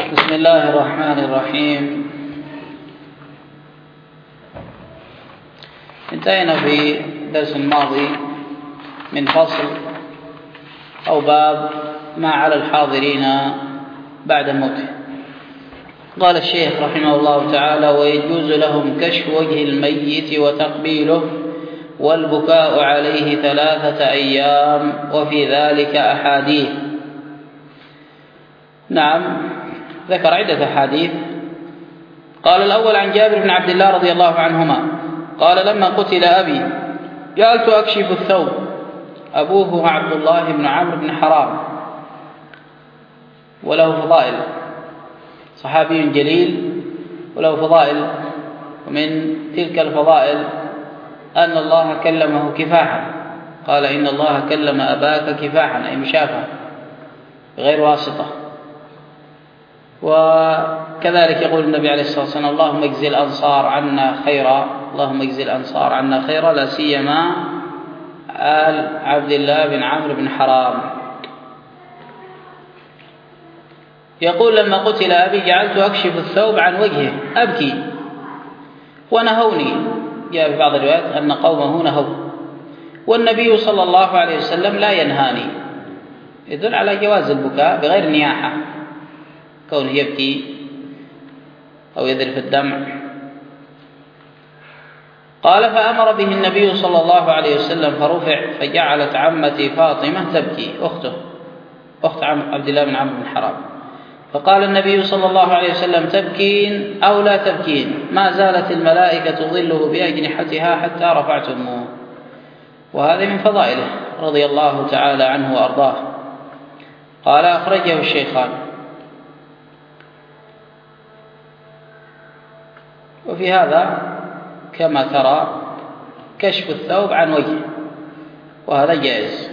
بسم الله الرحمن الرحيم. انتهينا في الدرس الماضي من فصل أو باب ما على الحاضرين بعد موته. قال الشيخ رحمه الله تعالى: ويجوز لهم كشف وجه الميت وتقبيله والبكاء عليه 3 أيام، وفي ذلك أحاديث. نعم، ذكر عدة أحاديث. قال الأول عن جابر بن عبد الله رضي الله عنهما قال: لما قتل أبي جعلت أكشف الثوب. أبوه عبد الله بن عمرو بن حرام، وله فضائل، صحابي جليل وله فضائل. ومن تلك الفضائل أن الله كلمه كفاحا، قال: إن الله كلم أباك كفاحا، أي مشافا بغير واسطة. وكذلك يقول النبي عليه الصلاة والسلام: اللهم اجزي الأنصار عنا خيرا، اللهم اجزي الأنصار عنا خيرا، لا سيما آل عبد الله بن عمرو بن حرام. يقول: لما قتل أبي جعلت أكشف الثوب عن وجهه أبكي ونهوني. جاء في بعض الروايات أن قومه نهوه، والنبي صلى الله عليه وسلم لا ينهاني، يدل على جواز البكاء بغير نياحة، كونه يبكي أو يذرف الدمع. قال: فأمر به النبي صلى الله عليه وسلم فرفع، فجعلت عمتي فاطمة تبكي، أخت عبد الله بن عمرو بن حرام، فقال النبي صلى الله عليه وسلم: تبكين أو لا تبكين؟ ما زالت الملائكة تظله بأجنحتها حتى رفعتموه. وهذا من فضائله رضي الله تعالى عنه وأرضاه. قال: أخرجه الشيخان. وفي هذا كما ترى كشف الثوب عن وجهه، وهذا جائز.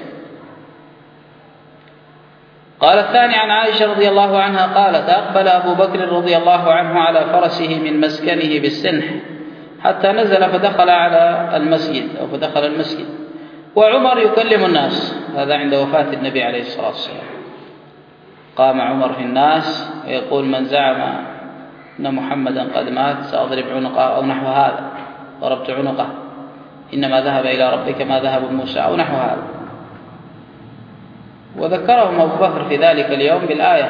قال الثاني عن عائشة رضي الله عنها قالت: أقبل أبو بكر رضي الله عنه على فرسه من مسكنه بالسنح حتى نزل فدخل على المسجد أو فدخل المسجد، وعمر يكلم الناس. هذا عند وفاة النبي عليه الصلاة والسلام. قام عمر في الناس ويقول: من زعم أن محمدا قد مات سأضرب عنقه، أو نحو هذا، ضربت عنقه، إنما ذهب إلى ربك ما ذهب موسى، أو نحو هذا. وذكرهم أبو بكر في ذلك اليوم بالآية: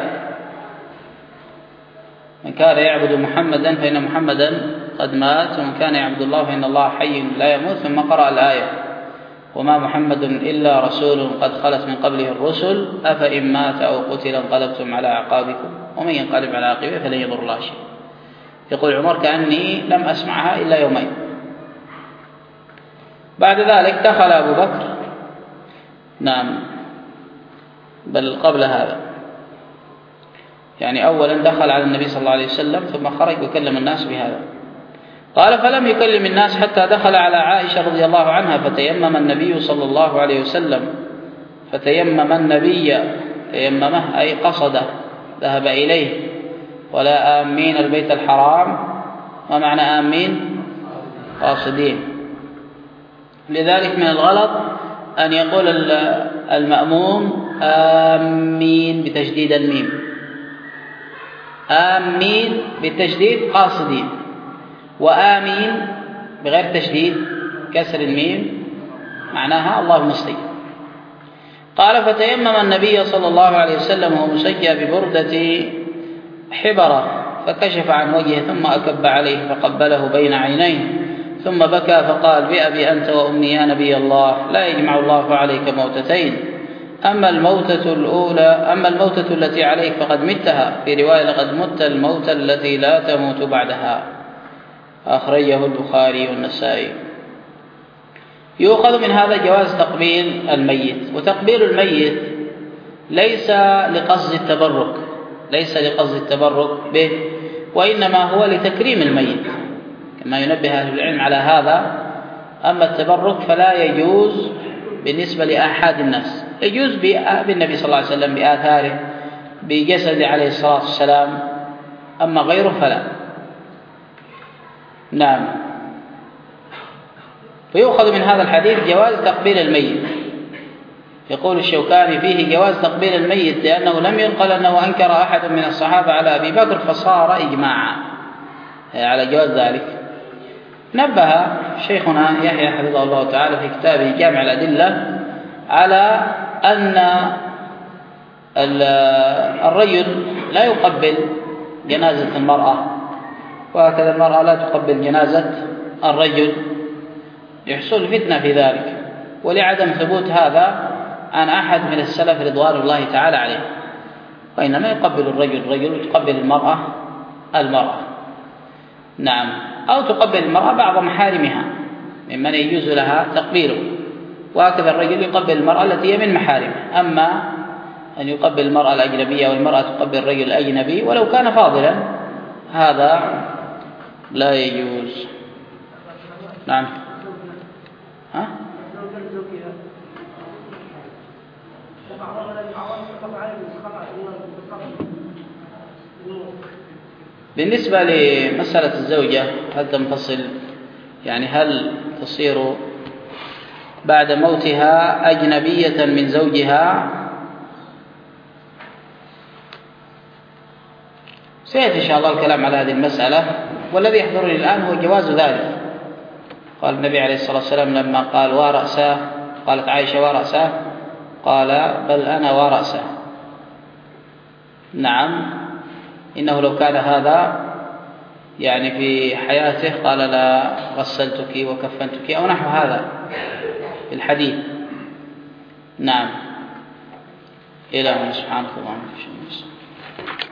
من كان يعبد محمدا فإن محمدا قد مات، ومن كان يعبد الله فإن الله حي لا يموت. ثم قرأ الآية: وما محمد إلا رسول قد خلت من قبله الرسل أفإن مات أو قتل انقلبتم على أعقابكم ومن ينقلب على عقبه فلن يضر الله شيئا. يقول عمر: كأني لم أسمعها إلا يومين. بعد ذلك دخل أبو بكر، نعم، بل قبل هذا، يعني أولا دخل على النبي صلى الله عليه وسلم ثم خرج وكلم الناس بهذا. قال: فلم يكلم الناس حتى دخل على عائشة رضي الله عنها، فتيمم النبي صلى الله عليه وسلم، فتيمم النبي، تيممه أي قصده، ذهب إليه، ولا آمين البيت الحرام. ما معنى آمين؟ قاصدين. لذلك من الغلط أن يقول المأموم آمين بتشديد الميم، آمين بالتشديد قاصدين، وآمين بغير تشديد كسر الميم معناها اللهم استجب. قال: فتيمم النبي صلى الله عليه وسلم وهو مسجى ببردة حبرة، فكشف عن وجهه ثم أكب عليه فقبله بين عينيه، ثم بكى فقال: بأبي أنت وأمي يا نبي الله، لا يجمع الله عليك موتتين، أما الموتة التي عليك فقد متها، في رواية: لقد مت الموتة التي لا تموت بعدها. أخرجه البخاري والنسائي. يؤخذ من هذا جواز تقبيل الميت. وتقبيل الميت ليس لقصد التبرك به، وإنما هو لتكريم الميت، كما ينبه أهل العلم على هذا. أما التبرك فلا يجوز بالنسبة لأحد الناس، يجوز بالنبي صلى الله عليه وسلم بآثاره، بجسده عليه الصلاة والسلام، أما غيره فلا. نعم. فيؤخذ من هذا الحديث جواز تقبيل الميت. يقول الشوكاني فيه جواز تقبيل الميت لأنه لم ينقل أنه أنكر أحد من الصحابة على أبي بكر فصار إجماعا على جواز ذلك. نبه شيخنا يحيى حفظه الله تعالى في كتابه جامع الأدلة على أن الرجل لا يقبل جنازة المرأة، وهكذا المرأة لا تقبل جنازة الرجل، يحصل فتنة في ذلك، ولعدم ثبوت هذا عن أحد من السلف رضوان الله تعالى عليه، وإنما يقبل الرجل وتقبل المرأة. نعم، أو تقبل المرأة بعض محارمها ممن يجوز لها تقبيله، وهكذا الرجل يقبل المرأة التي هي من محارمه. أما أن يقبل المرأة الأجنبية والمرأة تقبل الرجل الأجنبي ولو كان فاضلا، هذا لا يجوز. نعم. ها؟ بالنسبة لمسألة الزوجة هل تنفصل، يعني هل تصير بعد موتها أجنبية من زوجها؟ سيأتي إن شاء الله الكلام على هذه المسألة، والذي يحضرني الآن هو جواز ذلك. قال النبي عليه الصلاة والسلام لما قال ورأسه، قالت عائشة ورأسه، قال بل أنا ورأسه. نعم، إنه لو كان هذا يعني في حياته قال لا غسلتك وكفنتك أو نحو هذا في الحديث. نعم، إلى سبحانك اللهم وبحمدك.